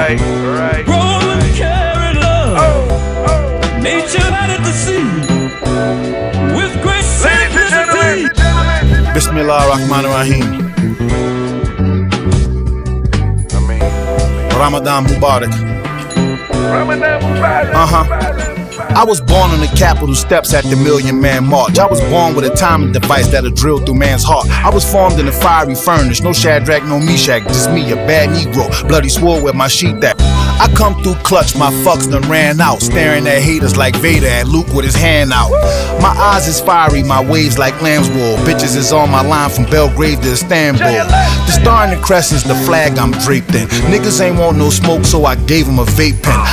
Grow and carry love. Nature out at the sea. With great simplicity. Bismillah ar-Rahman ar-Rahim. Ramadan Mubarak. I was born on the Capitol steps at the Million Man March. I was born with a timing device that'll drill through man's heart. I was formed in a fiery furnace. No Shadrach, no Meshach, just me, a bad Negro. Bloody swore where my sheath at. I come through clutch, my fucks done ran out. Staring at haters like Vader and Luke with his hand out. My eyes is fiery, my waves like lamb's wool. Bitches is on my line from Belgrade to Istanbul. The star and the crescent's the flag I'm draped in. Niggas ain't want no smoke, so I gave them a vape pen.